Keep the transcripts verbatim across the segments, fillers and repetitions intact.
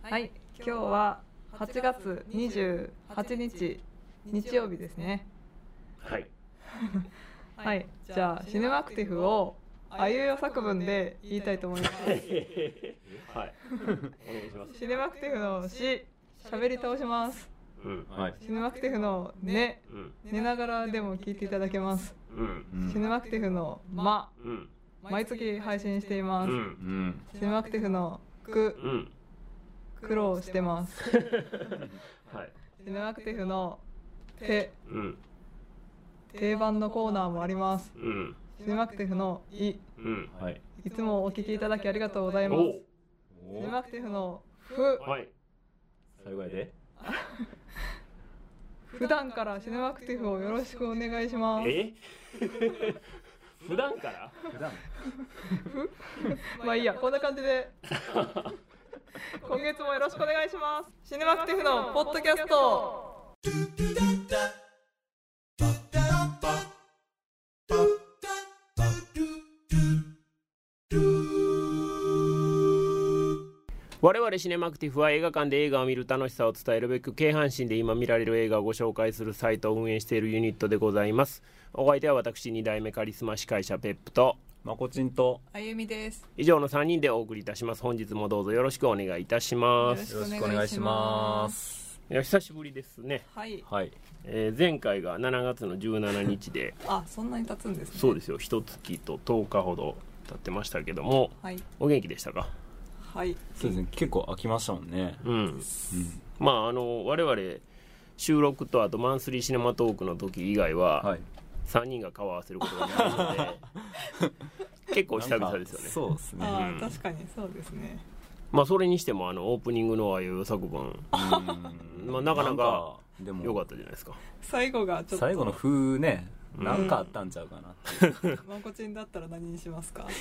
はい、今日ははちがつにじゅうはちにち日曜日ですね。 はいはい、じゃあシネマクティフをあいうえお作文で言いたいと思います。 はい、お願いします。 シネマクティフのし、喋り倒します。 うん、はい。 シネマクティフのね、うん、寝ながらでも聞いていただけます。うん、シネマクティフのま、うん、毎月配信しています。うん、シネマクティフのく、うん、苦労してます。はい。シネマクティフのて、うん、定番のコーナーもあります。うん、シネマクティフのい、うん、はい、いつもお聞きいただきありがとうございます。シネマクティフのふ、 はい、最後やで。 普段からシネマクティフをよろしくお願いします。え普段から普段まあいいや、こんな感じで今月もよろしくお願いします。シネマクティフのポッドキャスト。 我々シネマクティフは映画館で映画を見る楽しさを伝えるべく京阪神で今見られる映画をご紹介するサイトを運営しているユニットでございます。お相手は私に代目カリスマ司会者ペップとまこちんとあゆみです。 以上のさんにんでお送りいたします。本日もどうぞよろしくお願いいたします。 よろしくお願いします。 いや久しぶりですね。 はい、 はい、えー、前回がしちがつのじゅうしちにちであ、そんなに経つんですね。 そうですよ、一月ととおかほど経ってましたけども、はい、お元気でしたか？ はい、 そうですね、結構飽きましたもんね。うん、うん、 まああの我々収録とあとマンスリーシネマトークの時以外は、はい、さんにんが顔を合わせることがないので結構久々ですよね。 そうですね、 あ、うん、確かにそうですね。 まあそれにしてもあのオープニングのああいう作文、うんまあ、なかなか良かったじゃないですか。 最後がちょっと最後の風ね、なんかあったんちゃうかなって、うん、 まこちんだったら何にしますか？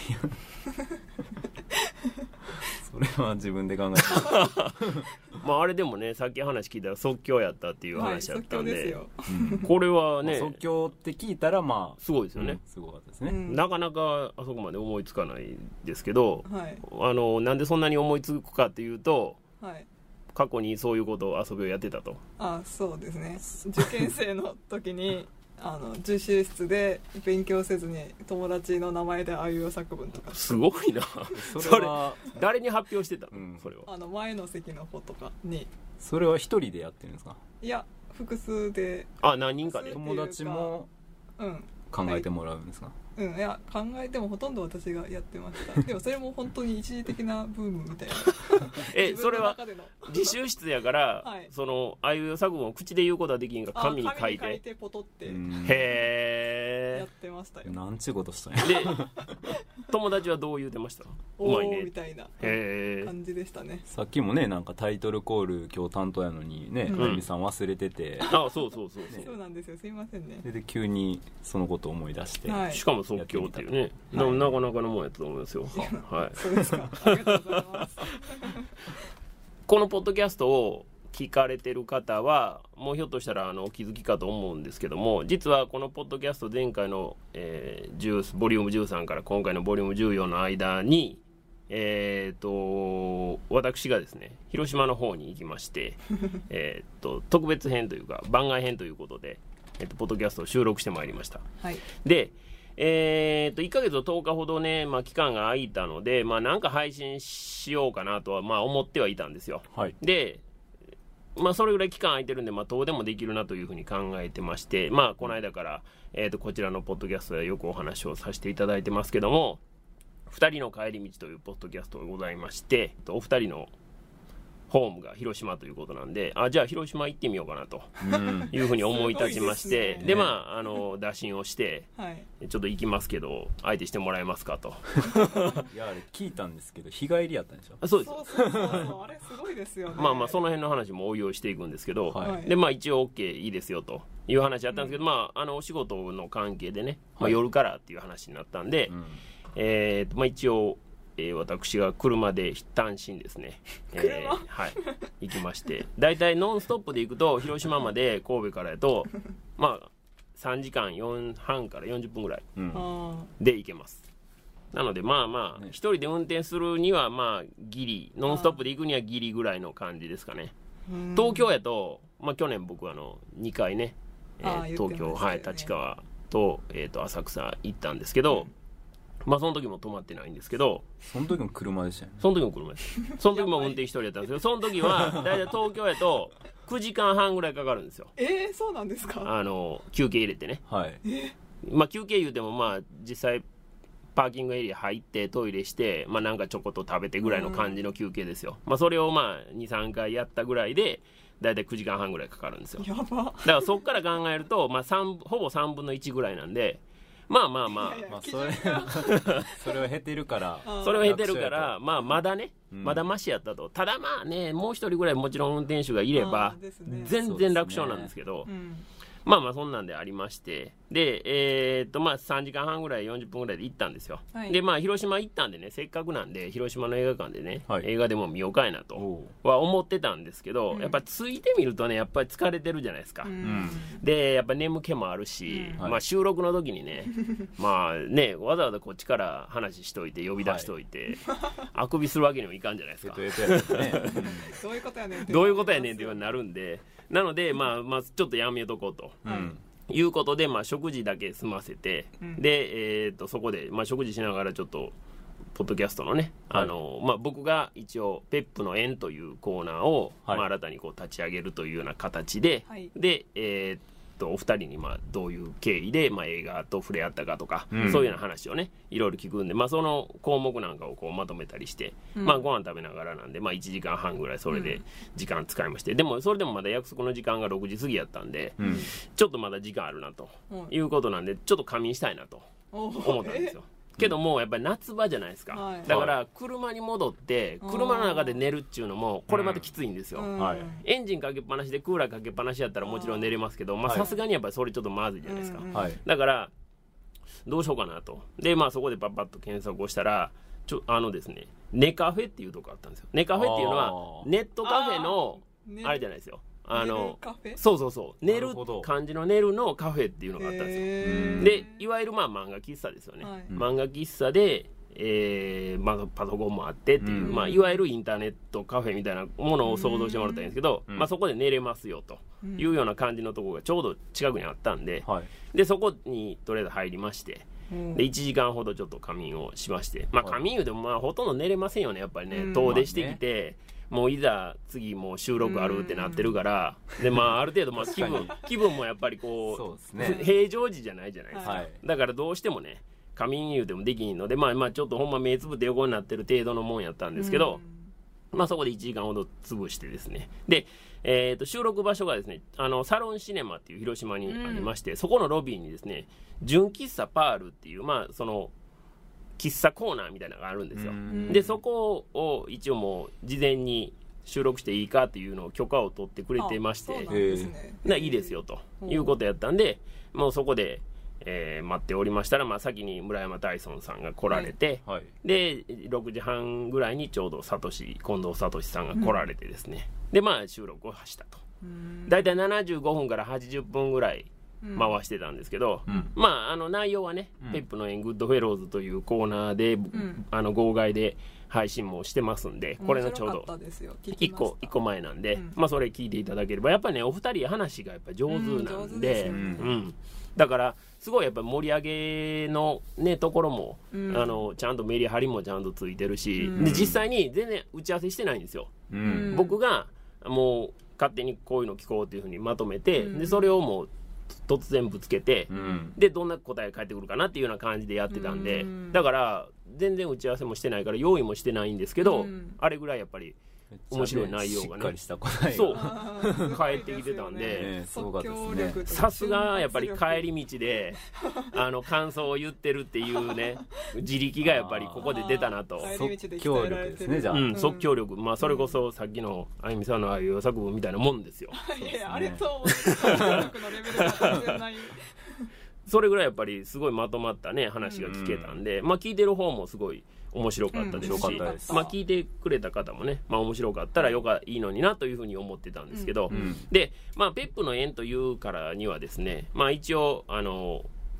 それは自分で考えてまああれでもね、さっき話聞いたら即興やったっていう話だったんで、はい、即興ですよ、うん、これはね、 まあ、即興って聞いたらまあすごいですよね、 うん、すごかったですね、うん、 なかなかあそこまで思いつかないですけど、 はい、 あのなんでそんなに思いつくかっていうと、 はい、 過去にそういうことを遊びをやってたと。 あ、そうですね、受験生の時にあの自習室で勉強せずに友達の名前であいうえお作文とか。 すごいなそれは誰に発表してたの、うん、それはあの前の席の子とかに。 それは一人でやってるんですか？ いや、複数で。 あ、何人かで友達も考えてもらうんですか？はい、 うん、いや考えてもほとんど私がやってました。でもそれも本当に一時的なブームみたいなえ、それは自習室やから、はい、そのあいうえお作文を口で言うことはできんが紙に書いて、 紙に書いてポトってへやってましたよ。 なんちゅうことしたんや。 で友達はどう言うてました？うまいねみたいな感じでしたね。 さっきもね、なんかタイトルコール今日担当やのにね、あゆみさん忘れてて、 あ、そうそうそうそう、 ね、そうなんですよ、すいませんね。 で急にそのことを思い出して、 はい、しかも即興っていうね、はい、なかなかのもんやったと思いますよ。はい、 そうですか、ありがとうございますこのポッドキャストを聞かれてる方はもうひょっとしたらあのお気づきかと思うんですけども、実はこのポッドキャスト前回の、えー、じゅうボリュームじゅうさんから今回のボリュームじゅうよんの間に、えー、と私がですね広島の方に行きましてえと特別編というか番外編ということで、えー、とポッドキャストを収録してまいりました、 はい、 でえー、といっかげつととおかほどね、まあ、期間が空いたので、まあ、なんか配信しようかなとは、まあ、思ってはいたんですよ、 はい、 でまあ、それぐらい期間空いてるんで、まあ、どうでもできるなというふうに考えてまして、まあ、この間から、えー、とこちらのポッドキャストでよくお話をさせていただいてますけども、ふたりの帰り道というポッドキャストがございまして、お二人のホームが広島ということなんで、あ、じゃあ広島行ってみようかなというふうに思い立ちまして、で、ね、でまあ、あの打診をして、はい、ちょっと行きますけど相手してもらえますかといや、あれ聞いたんですけど日帰りやったんでしょ。 そうです。 そうそうそうそう、あれすごいですよね。 まあまあその辺の話も応用していくんですけど、 はい、 でまあ一応 OK いいですよという話やったんですけど、うん、まああのお仕事の関係でね、まあ、夜からっていう話になったんで、うん、えーとまあ、一応えー、私が車で単身ですね、えーはい、行きまして、だいたいノンストップで行くと広島まで神戸からやとまあさんじかんよんはんからよんじゅっぷんぐらいで行けます、 なのでまあまあ一人で運転するにはまあギリノンストップで行くにはギリぐらいの感じですかね。東京やと、まあ、去年僕あのにかいね、えー、東京、ね、はい、立川と、えー、と浅草行ったんですけど、まあその時も止まってないんですけど、 その時も車でしたよね。 その時も車ですその時も運転一人やったんですけど、その時はだいたい東京やとくじかんはんぐらいかかるんですよ。 えー、そうなんですか。 あの休憩入れてね、 はい、 まあ休憩言うてもまあ実際パーキングエリア入ってトイレして、まあ、なんかちょこっと食べてぐらいの感じの休憩ですよ、まあ、それをまあにさんかいやったぐらいでだいたいくじかんはんぐらいかかるんですよ。 やば。 だからそっから考えると、まあ、ほぼさんぶんのいちぐらいなんで、まあまあまあ、 いやいやまあ、それそれは減ってるからそれは減ってるから、まあ、まだね、 うん、 まだマシやったと。ただまあね、もう一人ぐらいもちろん運転手がいれば、 ね、 全然楽勝なんですけど、まあまあそんなんでありまして、で、えー、っとまあさんじかんはんぐらいよんじゅっぷんぐらいで行ったんですよ、はい、でまあ広島行ったんでね、せっかくなんで広島の映画館でね、はい、映画でも見ようかいなとは思ってたんですけど、うん、やっぱついてみるとね、やっぱり疲れてるじゃないですか、うん、でやっぱ眠気もあるし、うん、まあ収録の時にねまあね、わざわざこっちから話しといて呼び出しといて、はい、あくびするわけにもいかんじゃないですか。 どういうことやねんどういうことやねんっていうようになるんで、なのでまあまあちょっとやめとこうと、うん、いうことで、まあ、食事だけ済ませて、うん、で、えー、とそこで、まあ、食事しながらちょっとポッドキャストのね、はい、あのまあ、僕が一応ペップの縁というコーナーを、はい、まあ、新たにこう立ち上げるというような形で、はい、で、えーとお二人にまあどういう経緯でまあ映画と触れ合ったかとか、うん、そういうような話をねいろいろ聞くんで、まあ、その項目なんかをこうまとめたりして、うん、まあ、ご飯食べながらなんで、まあ、いちじかんはんぐらいそれで時間使いまして、でもそれでもまだ約束の時間がろくじ過ぎやったんで、うん、ちょっとまだ時間あるなということなんで、ちょっと仮眠したいなと思ったんですよ。けどもやっぱり夏場じゃないですか、はい、だから車に戻って車の中で寝るっていうのもこれまたきついんですよ、うんはい、エンジンかけっぱなしでクーラーかけっぱなしやったらもちろん寝れますけど、さすがにやっぱりそれちょっとまずいじゃないですか、はい、だからどうしようかなと。でまあそこでパッパッと検索をしたらちょあのですねネカフェっていうとこあったんですよ。ネカフェっていうのはネットカフェのあれじゃないですよ、あのそうそうそう寝る感じの寝るのカフェっていうのがあったんですよ。でいわゆるまあ漫画喫茶ですよね、はい、漫画喫茶で、えーまあ、パソコンもあってっていう、うん、まあ、いわゆるインターネットカフェみたいなものを想像してもらったらいいんですけど、うん、まあ、そこで寝れますよというような感じのところがちょうど近くにあったんで、はい、でそこにとりあえず入りまして、でいちじかんほどちょっと仮眠をしまして、まあ、仮眠でもまあほとんど寝れませんよねやっぱりね、うん、遠出してきて、まあね、もういざ次もう収録あるってなってるから、でまあある程度まあ気分気分もやっぱりこう、そうですね、平常時じゃないじゃないですか、はい、だからどうしてもね仮眠言うてもできんので、まあまあちょっとほんま目つぶって横になってる程度のもんやったんですけど、まあそこでいちじかんほど潰してですね、で、えー、と収録場所がですね、あのサロンシネマっていう広島にありまして、そこのロビーにですね純喫茶パールっていうまあその喫茶コーナーみたいなのがあるんですよ。でそこを一応もう事前に収録していいかっていうのを許可を取ってくれてまして、ね、いいですよということやったんで、もうそこで、えー、待っておりましたら、まあ、先に村山大尊さんが来られて、はいはい、でろくじはんぐらいにちょうどサトシ近藤聡さんが来られてですね、うん、でまあ収録をしたと、だいたいななじゅうごふんからはちじゅっぷんぐらい回してたんですけど、うん、まああの内容はね、うん、ペップのエングッドフェローズというコーナーで、うん、あの号外で配信もしてますんで、これのちょうどいっこいっこまえなんで、うん、まあそれ聞いていただければ、やっぱりねお二人話がやっぱ上手なんで、うん、うん、だからすごいやっぱ盛り上げのねところも、うん、あのちゃんとメリハリもちゃんとついてるし、うん、で実際に全然打ち合わせしてないんですよ、うん、僕がもう勝手にこういうの聞こうというふうにまとめて、うん、でそれをもう突然ぶつけて、うん、でどんな答えが返ってくるかなっていうような感じでやってたんで、うん、だから全然打ち合わせもしてないから用意もしてないんですけど、うん、あれぐらいやっぱり面白い内容がね、そう帰ってきてたんで、さすがやっぱり帰り道であの感想を言ってるっていうね自力がやっぱりここで出たなと。 即興力ですね、じゃあ、 うん、即興力、まあそれこそさっきのあゆみさんのああいう作文みたいなもんですよ。 いやあれと即興力のレベルが全然ないそれぐらいやっぱりすごいまとまったね話が聞けたんで、うん、まあ聞いてる方もすごい面白かったですし、うん、まあ聞いてくれた方もね、まあ面白かったらよかいいのになというふうに思ってたんですけど、うん、でまあペップの縁というからにはですね、まあ一応あの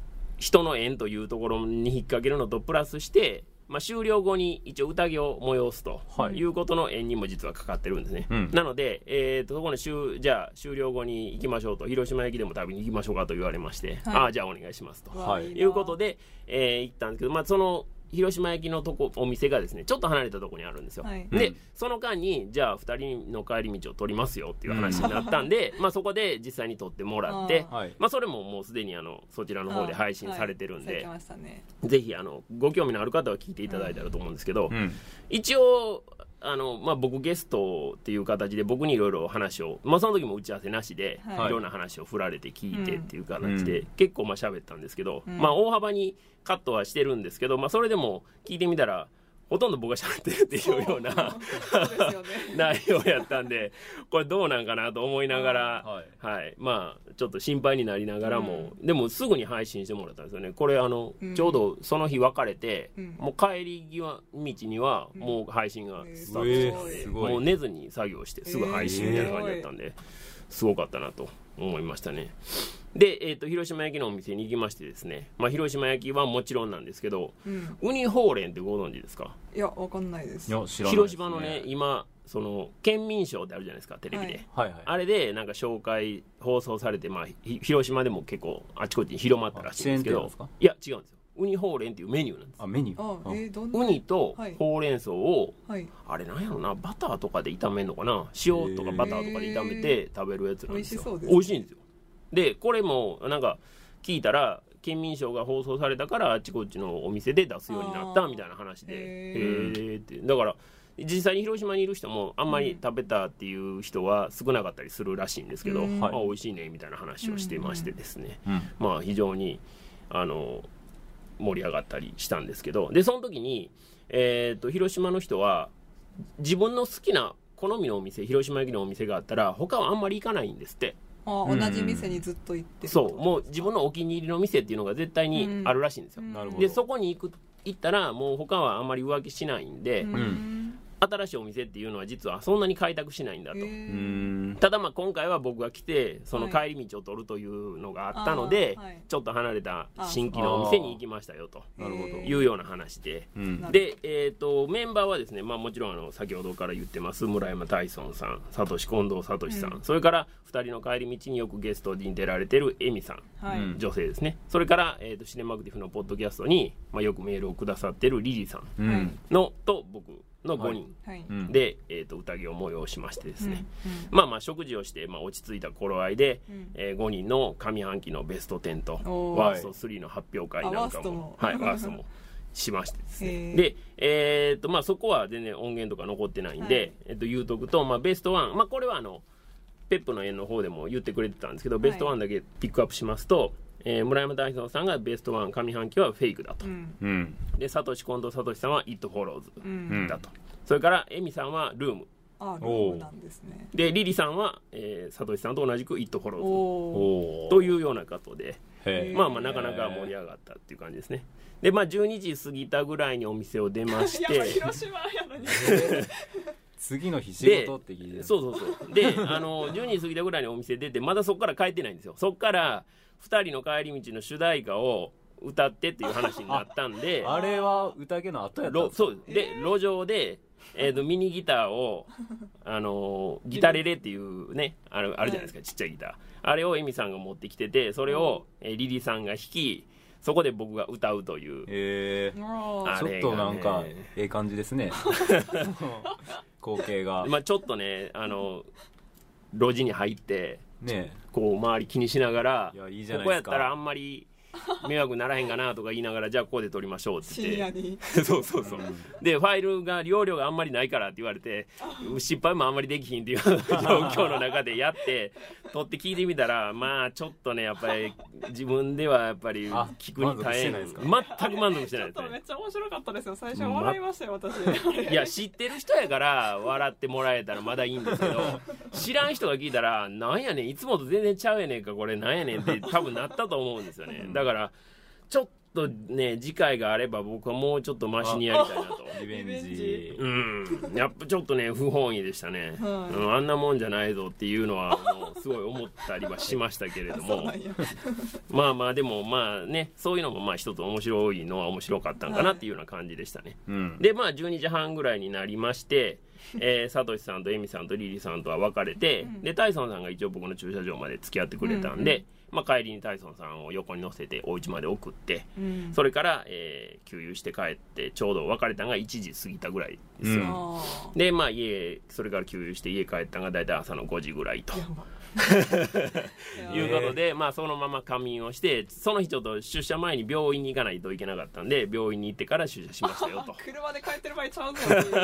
人の縁というところに引っ掛けるのとプラスして、まあ、終了後に一応宴を催すということの縁にも実はかかってるんですね、うん、なので、えー、とそこの終じゃあ終了後に行きましょうと、広島焼きでも食べに行きましょうかと言われまして、はい、ああじゃあお願いしますと、はい、いうことで、えー、行ったんですけど、まあ、その広島焼きのとこお店がですねちょっと離れたところにあるんですよ、はい、で、うん、その間にじゃあふたりの帰り道を取りますよっていう話になったんで、うん、まあそこで実際に取ってもらって、あ、まあ、それももうすでにあのそちらの方で配信されてるんで、はいね、ぜひあのご興味のある方は聞いていただいたらと思うんですけど、うん、一応あの、まあ、僕ゲストっていう形で僕にいろいろ話を、まあ、その時も打ち合わせなしで、はい、いろんな話を振られて聞いてっていう形で、うん、結構まあ喋ったんですけど、うん、まあ、大幅にカットはしてるんですけど、まあ、それでも聞いてみたらほとんど僕が喋ってるっていうような内容やったんで、これどうなんかなと思いながら、はいはい、まあちょっと心配になりながらも、うん、でもすぐに配信してもらったんですよね。これあの、うん、ちょうどその日別れて、うん、もう帰り際道にはもう配信がスタートして、うん、もう寝ずに作業してすぐ配信みたいな感じだったんで、えー、すごかったなと思いましたね。で、えー、と広島焼きのお店に行きましてですね、まあ、広島焼きはもちろんなんですけど、うん、ウニほうれんってご存知ですか？ いや、わかんないです。 いや、知らないですね。 広島のね、今その県民賞ってあるじゃないですか、テレビで、はいはいはい、あれでなんか紹介放送されて、まあ、広島でも結構あちこちに広まったらしいんですけど、いや違うんですよ、ウニほうれんっていうメニューなんです。 あ、メニュー。 あ、えー、どんなウニとほうれん草を、 はい、 あれなんやろな、バターとかで炒めるのかな、塩とかバターとかで炒めて食べるやつなんですよ。美味しそうです。美味しいんですよ。でこれもなんか聞いたら県民賞が放送されたからあちこちのお店で出すようになったみたいな話で、へーって。だから実際に広島にいる人もあんまり食べたっていう人は少なかったりするらしいんですけど、うん、あ、美味しいねみたいな話をしてましてですね、うんうん、まあ非常にあの盛り上がったりしたんですけど、でその時に、えー、と広島の人は自分の好きな好みのお店、広島焼きのお店があったら他はあんまり行かないんですって。 あ、同じ店にずっと行ってる、 そうもう自分のお気に入りの店っていうのが絶対にあるらしいんですよ、うん、でそこに行く行ったらもう他はあんまり浮気しないんで、うん、新しいお店っていうのは実はそんなに開拓しないんだと。ただまあ今回は僕が来てその帰り道を取るというのがあったので、はい、ちょっと離れた新規のお店に行きましたよというような話で、で、えー、とメンバーはですね、まあ、もちろんあの先ほどから言ってます村山大尊さん、サトシ近藤聡さん、うん、それからふたりの帰り道によくゲストに出られてるエミさん、はい、女性ですね。それから、えー、とシネマクティフのポッドキャストに、まあ、よくメールをくださってるリリさんの、うん、と僕のごにんで、はいはい、えー、と宴を催しましてですね、うんうん、まあまあ食事をして、まあ、落ち着いた頃合いで、うん、えー、ごにんの上半期のベストテンとワーストスリーの発表会なんかも、はい、ワーストもしましてですねで、えーとまあ、そこは全然音源とか残ってないんで、はい、えー、と言うとくと、まあ、ベストワン、まあ、これはあのペップの縁の方でも言ってくれてたんですけど、ベストワンだけピックアップしますと、えー、村山大尊さんがベストワン上半期はフェイクだと、うん、でサトシ近藤聡さんは It Follows だと、うん、それからエミさんはルーム、 あ、ルームなんですね。 でリリさんは、えー、サトシさんと同じく It Follows というようなことで、まあまあなかなか盛り上がったっていう感じですね。でまあじゅうにじ過ぎたぐらいにお店を出ましてやっぱ広島やのに次の日仕事って聞いて、 そうそうそうであのじゅうにじ過ぎたぐらいにお店出てまだそこから帰ってないんですよ。そこからふたりの帰り道の主題歌を歌ってっていう話になったんであれは宴の後やったんですか？ そうで、路上で、えー、とミニギターをあのギタレレっていうねある、あるじゃないですか、はい、ちっちゃいギター、あれをエミさんが持ってきてて、それを、えー、リリさんが弾き、そこで僕が歌うという、 えー、ちょっとなんかええ感じですね光景が、 まあ、ちょっとねあの路地に入ってね、こう周り気にしながら、いや、いいじゃないですか、ここやったらあんまり迷惑ならへんかなとか言いながらじゃあここで撮りましょうって言って深夜にそうそうそう、うん、でファイルが容量があんまりないからって言われて失敗もあんまりできひんっていう状況の中でやって撮って聞いてみたら、まあちょっとねやっぱり自分ではやっぱり聞くに大変、全く満足してないですね。 めっちゃ面白かったですよ、最初笑いましたよ、ま、 私いや知ってる人やから笑ってもらえたらまだいいんですけど知らん人が聞いたらなんやねんいつもと全然ちゃうやねんかこれなんやねんって多分なったと思うんですよね。だからちょっとね次回があれば僕はもうちょっとマシにやりたいなと。 リベンジ。 うん、やっぱちょっとね不本意でしたね、はい、うん、あんなもんじゃないぞっていうのはもうすごい思ったりはしましたけれどもまあまあでもまあねそういうのもまあ一つ面白いのは面白かったんかなっていうような感じでしたね、はい、でまあじゅうにじはんぐらいになりましてえー、サトシさんとエミさんとリリさんとは別れて、うん、でタイソンさんが一応僕の駐車場まで付き合ってくれたんで、うんうん、まあ、帰りにタイソンさんを横に乗せてお家まで送って、うん、それから、えー、給油して帰ってちょうど別れたのがいちじ過ぎたぐらいですよ、うん、でまあ家それから給油して家帰ったのがだいたい朝のごじぐらいということで、まあ、そのまま仮眠をしてその日ちょっと出社前に病院に行かないといけなかったんで病院に行ってから出社しましたよと車で帰ってる場合ちゃうぞ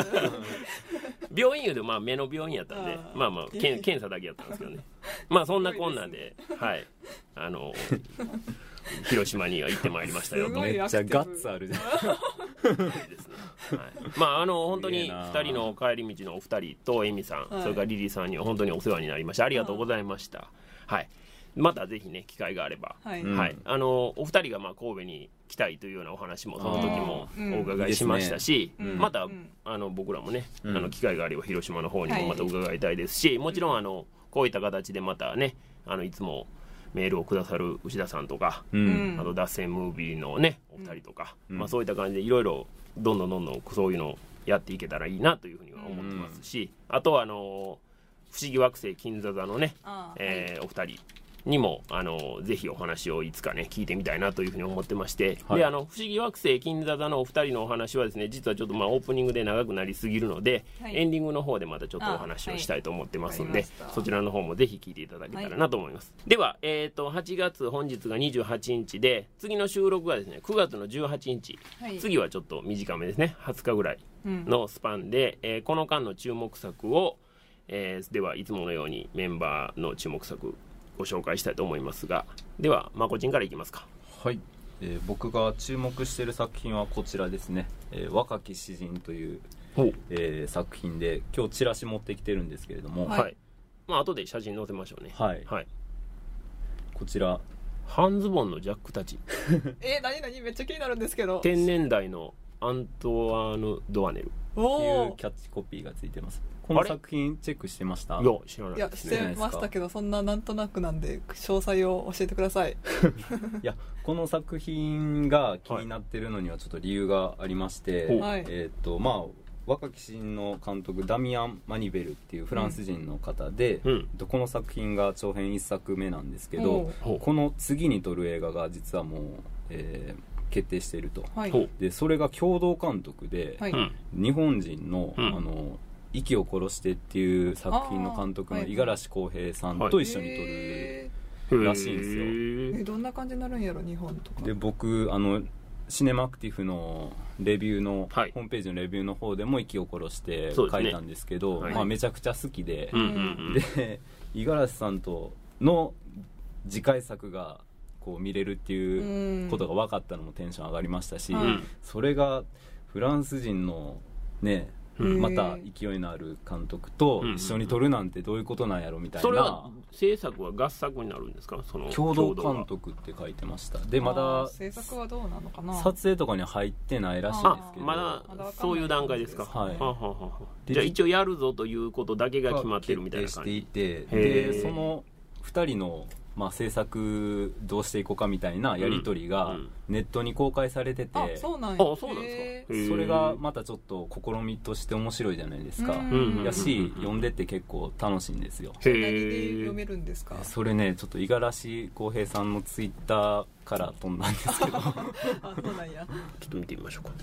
病院でまあ目の病院やったんであまあまあ検検査だけやったんですけどねまあそんなこんなんではいあの広島には行ってまいりましたよと。 めっちゃガッツあるじゃんですね、 はい、まああの本当にふたりの帰り道のお二人とエミさん、はい、それからリリーさんには本当にお世話になりました。ありがとうございました。はい、またぜひね機会があれば、はいはい、あのお二人がまあ神戸に来たいというようなお話もその時もお伺いしましたし、うん、また、うん、あの僕らもね、うん、あの機会があれば広島の方にもまた伺いたいですし、はい、もちろんあのこういった形でまたねあのいつもメールをくださる牛田さんとか、うん、あと脱線ムービーのねお二人とか、うん、まあ、そういった感じでいろいろどんどんどんどんそういうのをやっていけたらいいなというふうには思ってますし、うん、あとはあの不思議惑星金座座のね、えーはい、お二人にもあのぜひお話をいつかね聞いてみたいなというふうに思ってまして、はい、であの不思議惑星金座座のお二人のお話はですね実はちょっとまあオープニングで長くなりすぎるので、はい、エンディングの方でまたちょっとお話をしたいと思ってますんで、はい、そちらの方もぜひ聞いていただけたらなと思います、はい、では、えー、とはちがつ本日がにじゅうはちにちで次の収録がですねくがつのじゅうはちにち、はい、次はちょっと短めですねはつかぐらいのスパンで、うんえー、この間の注目作を、えー、ではいつものようにメンバーの注目作ご紹介したいと思いますが、ではまこちんからいきますか。 はい、えー、僕が注目している作品はこちらですね、えー、若き詩人という、えー、作品で今日チラシ持ってきてるんですけれども、 はいはい、まあ後で写真載せましょうね。 はい、はい、こちら半ズボンのジャックたちえー、何何めっちゃ気になるんですけど天然代のアントワーヌ・ドワネルっていうキャッチコピーがついてます。この作品チェックしてました？ いや知らないいやしてましたけどそんななんとなくなんで詳細を教えてくださいいやこの作品が気になってるのにはちょっと理由がありまして、はい、えーとまあ、若き詩人の監督ダミアン・マニベルっていうフランス人の方で、うん、この作品が長編いっさくめなんですけど、うん、この次に撮る映画が実はもう、えー、決定していると、はい、でそれが共同監督で、はい、日本人の、うん、あの息を殺してっていう作品の監督の五十嵐康平さんと一緒に撮るらしいんですよ。 えどんな感じになるんやろ日本とかで僕あのシネマアクティフのレビューの、はい、ホームページのレビューの方でも息を殺して書いたんですけど、ねはいまあ、めちゃくちゃ好きで、うんうんうん、で五十嵐さんとの次回作がこう見れるっていうことが分かったのもテンション上がりましたし、うん、それがフランス人のねまた勢いのある監督と一緒に撮るなんてどういうことなんやろみたいな。 それは制作は合作になるんですか？その共同監督って書いてました。でまだ制作はどうなのかな、 撮影とかには入ってないらしいんですけど、 まだそういう段階ですか？ はい、 はははじゃあ一応やるぞということだけが決まってるみたいな感じしていて、でそのふたりのまあ、制作どうしていこうかみたいなやり取りがネットに公開されてて、うんうん、 あそうなんですか。それがまたちょっと試みとして面白いじゃないですか。やし読んでて結構楽しいんですよ。 それ何で読めるんですか？ それねちょっと五十嵐康平さんのツイッターから飛んだんですけどあそうなんや。 ちょっと見てみましょうか。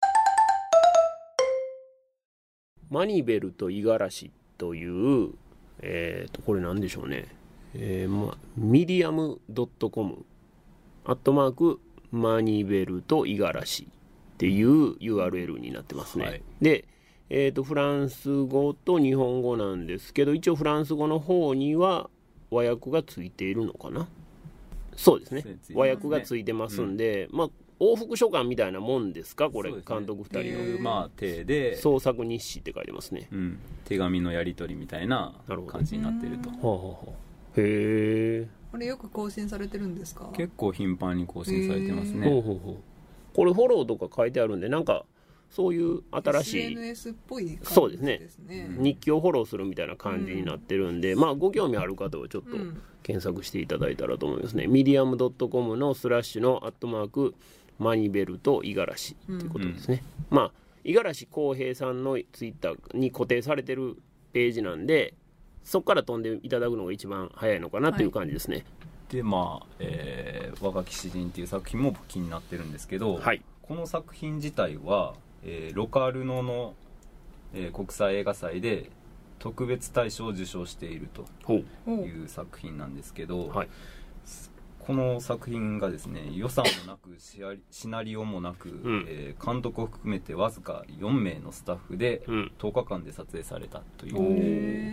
マニベルと五十嵐という、えー、とこれなんでしょうね。えーま、ミディアム .com アットマークマニベルと五十嵐っていう ユーアールエル になってますね、はい、で、えーと、フランス語と日本語なんですけど一応フランス語の方には和訳がついているのかな。そうですね、和訳がついてますんで、うん、まあ往復書簡みたいなもんですかこれ、ね、監督ふたりの、 まあ、手で創作日誌って書いてますね、 うん、手紙のやり取りみたいな感じになっていると。 へえ。 これよく更新されてるんですか？ 結構頻繁に更新されてますね。 ほうほうほう。これフォローとか書いてあるんで、なんかそういう新しいエスエヌエス っぽい感じですね。 そうですね、日記をフォローするみたいな感じになってるんで、うん、まあご興味ある方はちょっと検索していただいたらと思いますね。ミディアムドットコムのスラッシュのアットマークマニベルと五十嵐ということですね。うん、まあ五十嵐康平さんのツイッターに固定されてるページなんで、そこから飛んでいただくのが一番早いのかなという感じですね。はい、 でまあ、えー、若き詩人っていう作品も気になってるんですけど、はい、この作品自体は、えー、ロカルノの、えー、国際映画祭で特別大賞を受賞しているという作品なんですけど、はい、この作品がですね、予算もなくシナリオもなく、うん、えー、監督を含めてわずかよんめいのスタッフでとおかかんで撮影されたという、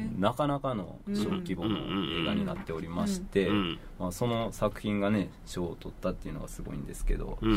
うん、なかなかの小規模の映画になっておりまして、うん、まあ、その作品がね賞を取ったっていうのがすごいんですけど、うん、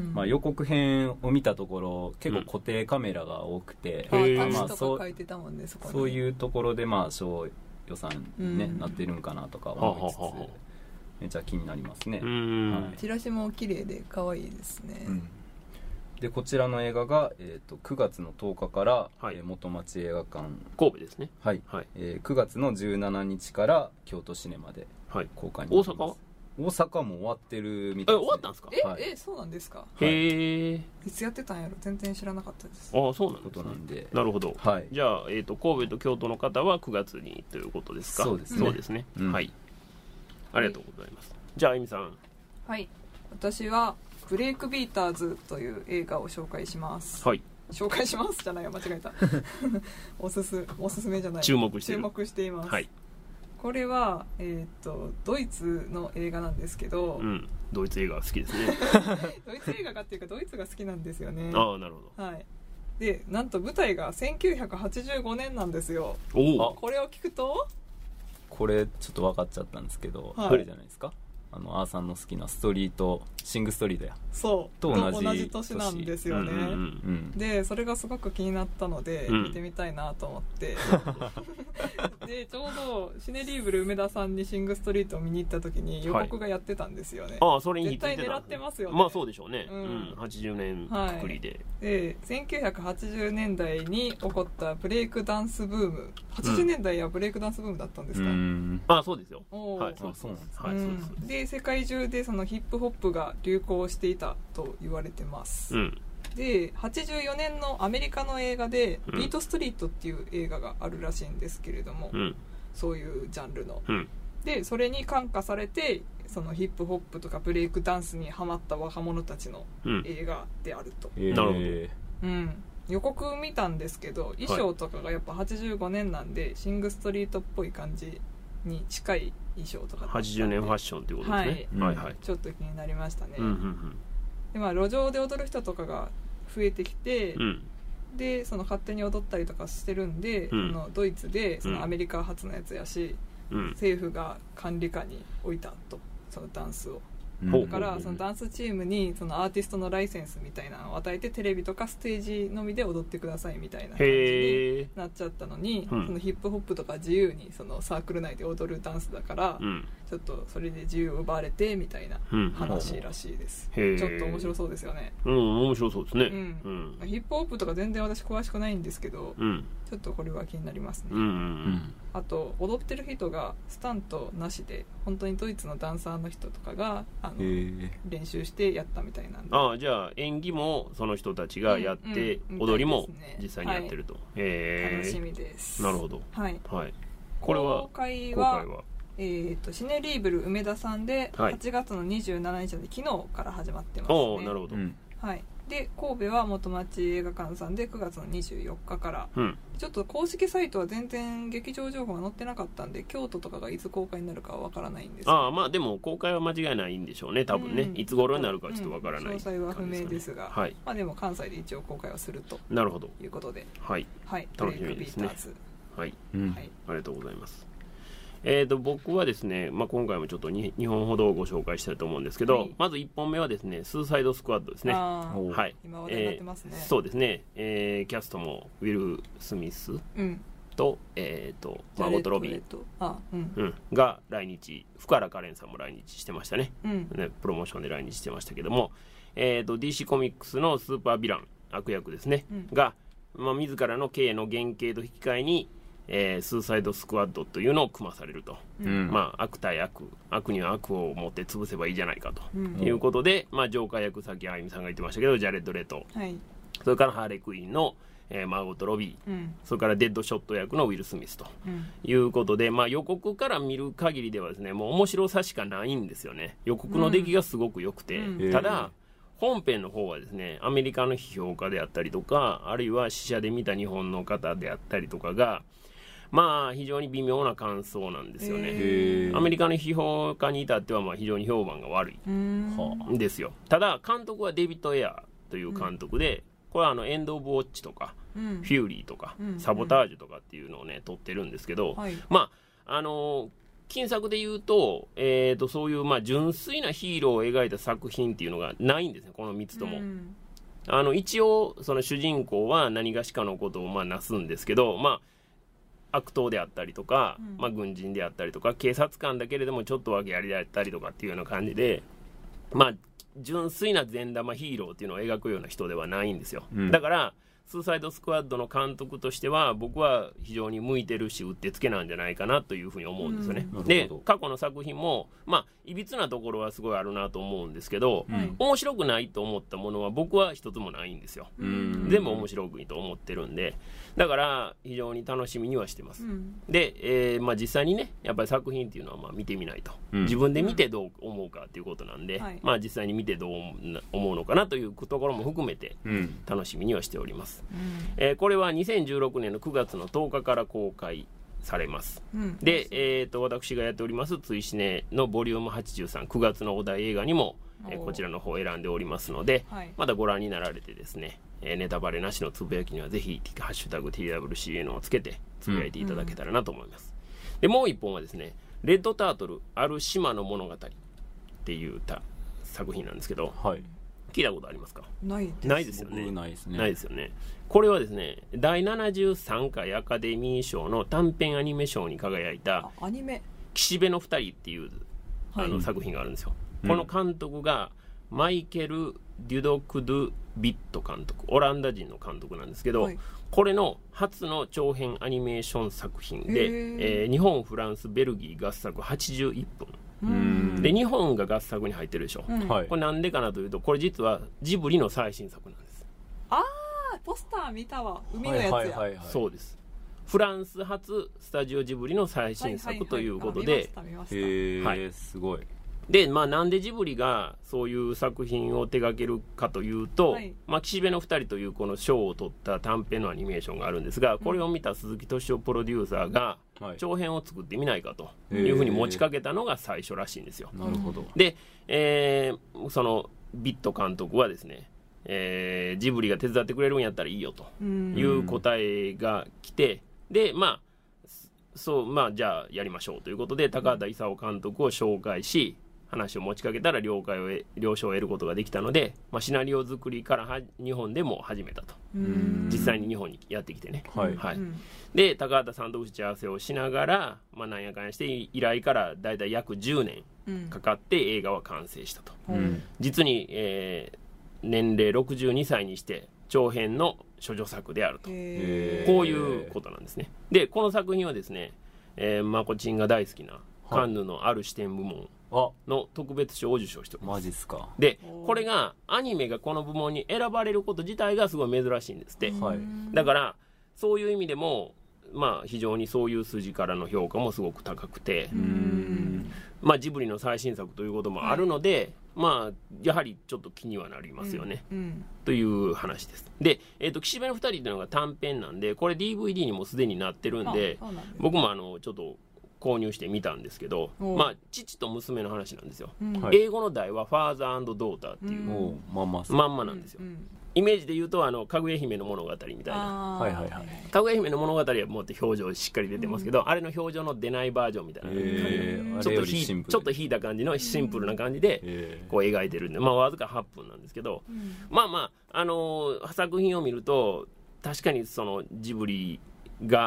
まあ、予告編を見たところ結構固定カメラが多くて、 うん、まあ、そう、 そういうところでまあ賞予算に、ね、うん、なってるんかなとか思いつつ、ははははめっちゃ気になりますね。 はい、チラシも綺麗で可愛いですね。うん、 でこちらの映画が、えー、とくがつのとおかから、はい、えー、元町映画館神戸ですね。 はい、はい、えー、くがつのじゅうしちにちから京都シネマで公開になります。 大阪は大阪も終わってるみたいです、ね。 え終わったんですか？ え、 はい、 えそうなんですか？ へえ。いつやってたんやろ、全然知らなかったです。 ああ、そうなんですね。なんでなるほど。 はい、 じゃあ、えー、と神戸と京都の方はくがつにということですか？ そうですね。 そうですね、うん、はい、ありがとうございます。じゃああゆみさん。 はい、私はブレイクビーターズという映画を紹介します。 はい、 紹介しますじゃないよ、間違えたおすすおすすめじゃない、 注目してる注目しています。 はい、 これは、えー、とドイツの映画なんですけど、 うん、ドイツ映画好きですねドイツ映画かっていうかドイツが好きなんですよね。 ああ、なるほど。 はい、でなんと舞台がせんきゅうひゃくはちじゅうごねんなんですよ。 おこれを聞くとこれちょっと分かっちゃったんですけど、はい、これじゃないですか、あのアーさんの好きなストリートシングストリートやそうと同じ同じ年なんですよね。うんうんうん、でそれがすごく気になったので、うん、見てみたいなと思ってでちょうどシネリーブル梅田さんにシングストリートを見に行った時に予告がやってたんですよね。 はい、ああ、それに絶対狙ってますよね。 まあそうでしょうね、うんうん、はちじゅうねんくくりで、はい、でせんきゅうひゃくはちじゅうねんだいに起こったブレイクダンスブーム、はちじゅうねんだいはブレイクダンスブームだったんですか？ うん、ああそうですよ。 はい、 そうそうなんです、 はい、そうです。で世界中でそのヒップホップが流行していたと言われてます。うん、ではちじゅうよねんのアメリカの映画で、うん、ビートストリートっていう映画があるらしいんですけれども、うん、そういうジャンルの、うん、でそれに感化されてそのヒップホップとかブレイクダンスにハマった若者たちの映画であると。 うん、なるほど。 うん、予告見たんですけど衣装とかがやっぱはちじゅうごねんなんで、はい、シングストリートっぽい感じに近い衣装とかはちじゅうねんファッションっていうことですね。 はい、はいはい、ちょっと気になりましたね。うんうんうん、でまあ、路上で踊る人とかが増えてきて、うん、でその勝手に踊ったりとかしてるんで、うん、そのドイツでそのアメリカ発のやつやし、うん、政府が管理下に置いたと、そのダンスを。だからそのダンスチームにそのアーティストのライセンスみたいなのを与えてテレビとかステージのみで踊ってくださいみたいな感じになっちゃったのに、そのヒップホップとか自由にそのサークル内で踊るダンスだから、うん、ちょっとそれで自由を奪われてみたいな話らしいです。ちょっと面白そうですよね。 うん、面白そうですね。 うんうん、ヒップホップとか全然私詳しくないんですけど、うん、ちょっとこれは気になりますね。うんうんうん、あと踊ってる人がスタントなしで本当にドイツのダンサーの人とかがあの練習してやったみたいなんで。 ああ、じゃあ演技もその人たちがやって、うんうん、踊りも実際にやってると、はい、 へ楽しみです。 なるほど。 はい、 はい、これは公開はえー、とシネリーブル梅田さんではちがつのにじゅうしちにちで昨日から始まってますね。 おなるほど、 はい、で神戸は元町映画館さんでくがつのにじゅうよっかから、うん、ちょっと公式サイトは全然劇場情報が載ってなかったんで京都とかがいつ公開になるかはわからないんですけど、 ああ、まあでも公開は間違いないんでしょうね多分ね、うん、いつ頃になるかちょっとわからない、 うん、詳細は不明ですが、はい、まあ、でも関西で一応公開はするとなるほどいうことで、 はい、 はい、 楽しみですね。はい、うん、はい、ありがとうございます。えー、と僕はですね、まあ、今回もちょっと に, にほんほどご紹介したいと思うんですけど、はい、まずいっぽんめはですねスーサイドスクワッドですね。 はい、今話題になってますね。 えー、そうですね、えー、キャストもウィル・スミス、 うん、 と、えー、とマーゴット・ロビー、 あ、うんうん、が来日、福原カレンさんも来日してましたね、 うん、 ねプロモーションで来日してましたけども、えー、と ディーシー コミックスのスーパーヴィラン悪役ですね、うん、が、まあ、自らのKの原型と引き換えに、えー、スーサイドスクワッドというのを組まされると、うん、まあ、悪対悪、悪には悪を持って潰せばいいじゃないかと、うん、いうことで、まあ、ジョーカー役、さっきあゆみさんが言ってましたけどジャレッド・レト、 はい、 それからハーレー・クイーンのえー、マーゴット・ロビー、うん、それからデッドショット役のウィル・スミスということで、うん、まあ、予告から見る限りではですね、もう面白さしかないんですよね。予告の出来がすごく良くて、うん、ただ本編の方はですね、アメリカの批評家であったりとか、あるいは試写で見た日本の方であったりとかが、まあ非常に微妙な感想なんですよね。アメリカの批評家に至ってはまあ非常に評判が悪いんですよ。ただ監督はデビッド・エアーという監督で、うん、これはあのエンド・オブ・ウォッチとか、うん、フューリーとか、うん、サボタージュとかっていうのをね撮ってるんですけど、はい、まああのー、金作で言うと、えーとそういうまあ純粋なヒーローを描いた作品っていうのがないんですね、このみっつとも。うん、あの一応その主人公は何がしかのことをまあなすんですけど、まあ悪党であったりとか、うん、まあ、軍人であったりとか警察官だけれどもちょっと訳ありであったりとかっていうような感じで、まあ純粋な善玉ヒーローっていうのを描くような人ではないんですよ、うん、だからスーサイドスクワッドの監督としては僕は非常に向いてるしうってつけなんじゃないかなというふうに思うんですよね、うん、で過去の作品もまあいびつなところはすごいあるなと思うんですけど、うん、面白くないと思ったものは僕は一つもないんですよ、うん、全部面白くいいと思ってるんで、だから非常に楽しみにはしてます、うん、で、えーまあ、実際にねやっぱり作品っていうのはまあ見てみないと、うん、自分で見てどう思うかっていうことなんで、うん、まあ、実際に見てどう思うのかなというところも含めて楽しみにはしております、うん、えー、これはにせんじゅうろくねんのくがつのとおかから公開されます、うん、で、えー、と私がやっております追試ねのボリュームはちじゅうさん、くがつのお題映画にも、えー、こちらの方を選んでおりますので、はい、まだご覧になられてですね、えー、ネタバレなしのつぶやきにはぜひハッシュタグ ティーダブリューシーエヌ をつけてつぶやいていただけたらなと思います、うん、でもう一本はですね、レッドタートルある島の物語っていうた作品なんですけど、はい、聞いたことありますか？ ないです。 ないですよね。 ないですね。 ないですよね。これはですね、だいななじゅうさんかいアカデミー賞の短編アニメ賞に輝いたアニメ岸辺のふたりっていうあの、はい、作品があるんですよ、うん、この監督がマイケル・デュドク・ドゥ・ビット監督、オランダ人の監督なんですけど、はい、これの初の長編アニメーション作品で、えー、日本、フランス、ベルギー合作はちじゅういっぷんで日本が合作に入ってるでしょ、うん、これなんでかなというと、これ実はジブリの最新作なんです。 あー、ポスター見たわ、海のやつや、はいはいはいはい、 そうです。フランス初スタジオジブリの最新作ということで、はいはいはい、 見ました見ました。へー、すごい。 で、まあ、なんでジブリがそういう作品を手掛けるかというと、はい、まあ、岸辺のふたりというこの賞を取った短編のアニメーションがあるんですが、これを見た鈴木敏夫プロデューサーが長編を作ってみないかというふうに持ちかけたのが最初らしいんですよ。 なるほど。 で、えー、そのビット監督はですね、えー、ジブリが手伝ってくれるんやったらいいよという答えが来て、で、まあそうまあ、じゃあやりましょうということで高畑勲監督を紹介し、話を持ちかけたら了解を了承を得ることができたので、まあ、シナリオ作りからは日本でも始めたと。実際に日本にやってきてね、はいはい、で高畑さんと打ち合わせをしながら、まあ、なんやかんやして依頼からだいたい約じゅうねんかかって映画は完成したと、うん、実に、えー、年齢ろくじゅうにさいにして長編の処女作であると、こういうことなんですね。でこの作品はですね、えー、まこちんが大好きなカンヌのある視点部門の特別賞を受賞しております。 マジっすか。 でこれがアニメがこの部門に選ばれること自体がすごい珍しいんですって、はい、だからそういう意味でも、まあ、非常にそういう筋からの評価もすごく高くて、うーん、まあ、ジブリの最新作ということもあるので、はい、まあ、やはりちょっと気にはなりますよね、うんうん、という話です。で、えーと、岸辺のふたりというのが短編なんで、これ ディーブイディー にもすでになってるんで、僕もあのちょっと購入してみたんですけど、まあ、父と娘の話なんですよ、うん、英語の題はファーザー&ドーターっていう、うん、まんままんまなんですよ、うんうん、イメージで言うとあのかぐや姫の物語みたいな、はいはいはい、かぐや姫の物語はもっと表情しっかり出てますけど、うん、あれの表情の出ないバージョンみたいな、えー、ちょっとひちょっと引いた感じのシンプルな感じでこう描いてるんで、まあ、わずかはっぷんなんですけど、うん、まあまあ、あのー、作品を見ると確かにそのジブリが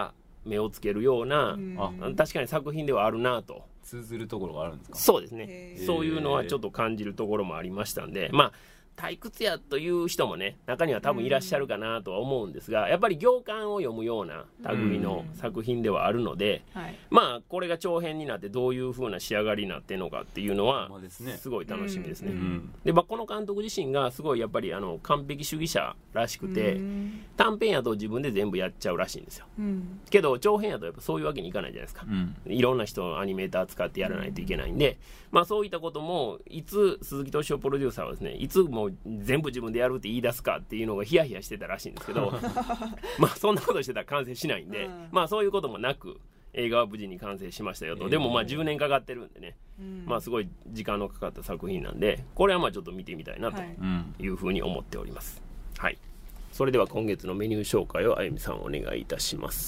目をつけるような、あ確かに作品ではあるなと。 通ずるところがあるんですか？ そうですね。そういうのはちょっと感じるところもありましたんで、まあ退屈やという人もね中には多分いらっしゃるかなとは思うんですが、やっぱり行間を読むような類の作品ではあるので、うんはい、まあこれが長編になってどういう風な仕上がりになってるのかっていうのはすごい楽しみですね。うんうん、で、まあ、この監督自身がすごいやっぱりあの完璧主義者らしくて、うん、短編やと自分で全部やっちゃうらしいんですよ。うん、けど長編やとやっぱそういうわけにいかないじゃないですか。うん、いろんな人アニメーター使ってやらないといけないんで、まあそういったこともいつ鈴木敏夫プロデューサーはですね、いつもう全部自分でやるって言い出すかっていうのがヒヤヒヤしてたらしいんですけどまあそんなことしてたら完成しないんで、うん、まあそういうこともなく映画は無事に完成しましたよと、えー、でもまあじゅうねんかかってるんでね、うん、まあすごい時間のかかった作品なんで、これはまあちょっと見てみたいなというふうに思っております。はい、それでは今月のメニュー紹介をあゆみさんお願いいたします。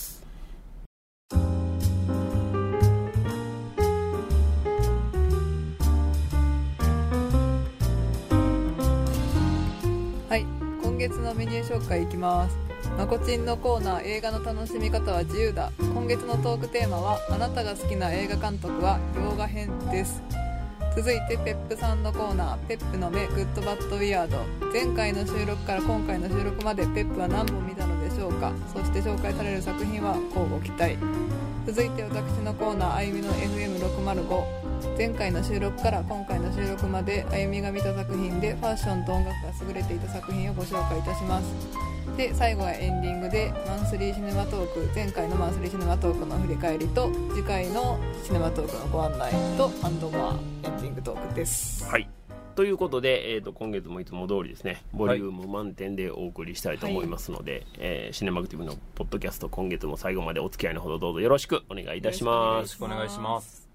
はい、今月のメニュー紹介いきます。まこちんのコーナー、映画の楽しみ方は自由だ。今月のトークテーマはあなたが好きな映画監督は洋画編です。続いてペップさんのコーナー、ペップの目グッドバッドウィアード。前回の収録から今回の収録までペップは何本見たのでしょうか。そして紹介される作品は乞うご期待。続いて私のコーナー、あゆみの エフエムろくまるご。前回の収録から今回の収録まであゆみが見た作品でファッションと音楽が優れていた作品をご紹介いたします。で最後はエンディングでマンスリーシネマトーク、前回のマンスリーシネマトークの振り返りと次回のシネマトークのご案内とアンドマーエンディングトークです。 はい、ということで、えー、と今月もいつも通りですねボリューム満点でお送りしたいと思いますので、はいえー、シネマクティブのポッドキャスト今月も最後までお付き合いのほどどうぞよろしくお願いいたします。 よろしくお願いします。